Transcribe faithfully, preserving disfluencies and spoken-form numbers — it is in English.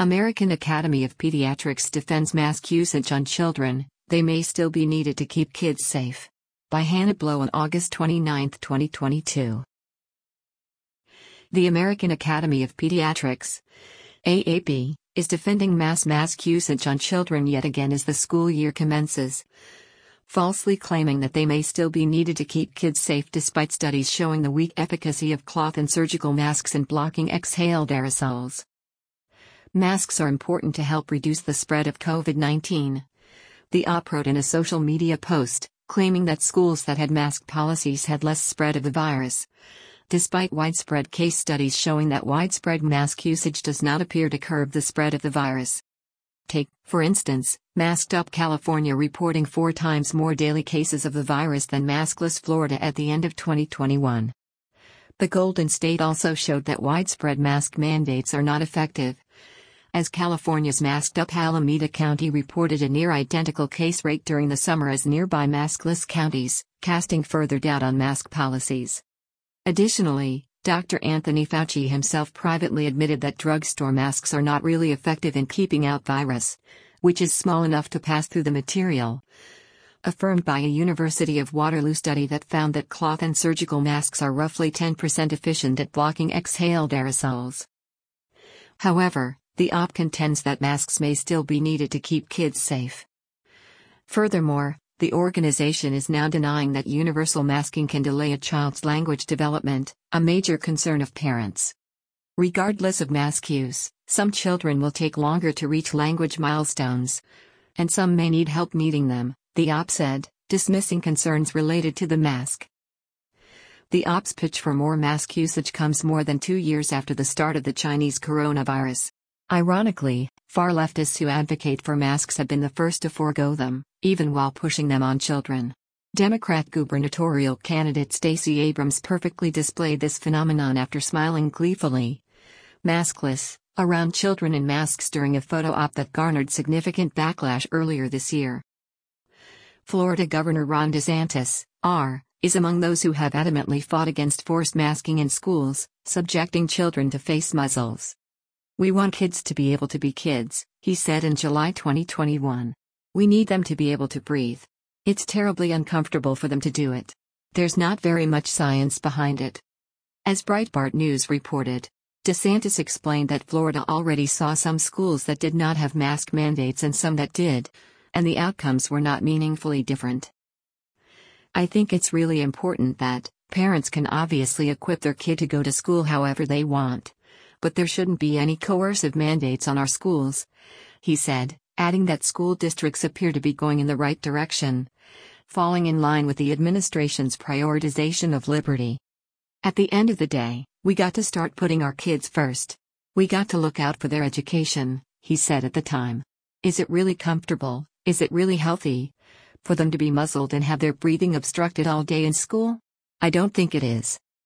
American Academy of Pediatrics defends mask usage on children, they may still be needed to keep kids safe. By Hannah Blow on August twenty-ninth, twenty twenty-two. The American Academy of Pediatrics, A A P, is defending mass mask usage on children yet again as the school year commences, falsely claiming that they may still be needed to keep kids safe despite studies showing the weak efficacy of cloth and surgical masks in blocking exhaled aerosols. Masks are important to help reduce the spread of COVID nineteen. The A P wrote in a social media post, claiming that schools that had mask policies had less spread of the virus, despite widespread case studies showing that widespread mask usage does not appear to curb the spread of the virus. Take, for instance, masked up California reporting four times more daily cases of the virus than maskless Florida at the end of twenty twenty-one. The Golden State also showed that widespread mask mandates are not effective, as California's masked up Alameda County reported a near-identical case rate during the summer as nearby maskless counties, casting further doubt on mask policies. Additionally, Doctor Anthony Fauci himself privately admitted that drugstore masks are not really effective in keeping out virus, which is small enough to pass through the material, affirmed by a University of Waterloo study that found that cloth and surgical masks are roughly ten percent efficient at blocking exhaled aerosols. However, the A P contends that masks may still be needed to keep kids safe. Furthermore, the organization is now denying that universal masking can delay a child's language development, a major concern of parents. Regardless of mask use, some children will take longer to reach language milestones, and some may need help meeting them, the A P said, dismissing concerns related to the mask. The A P's pitch for more mask usage comes more than two years after the start of the Chinese coronavirus. Ironically, far leftists who advocate for masks have been the first to forego them, even while pushing them on children. Democrat gubernatorial candidate Stacey Abrams perfectly displayed this phenomenon after smiling gleefully, maskless, around children in masks during a photo op that garnered significant backlash earlier this year. Florida Governor Ron DeSantis, R, is among those who have adamantly fought against forced masking in schools, subjecting children to face muzzles. "We want kids to be able to be kids," he said in July twenty twenty-one. "We need them to be able to breathe. It's terribly uncomfortable for them to do it. There's not very much science behind it." As Breitbart News reported, DeSantis explained that Florida already saw some schools that did not have mask mandates and some that did, and the outcomes were not meaningfully different. "I think it's really important that parents can obviously equip their kid to go to school however they want, but there shouldn't be any coercive mandates on our schools," he said, adding that school districts appear to be going in the right direction, falling in line with the administration's prioritization of liberty. "At the end of the day, we got to start putting our kids first. We got to look out for their education," he said at the time. "Is it really comfortable, is it really healthy, for them to be muzzled and have their breathing obstructed all day in school? I don't think it is."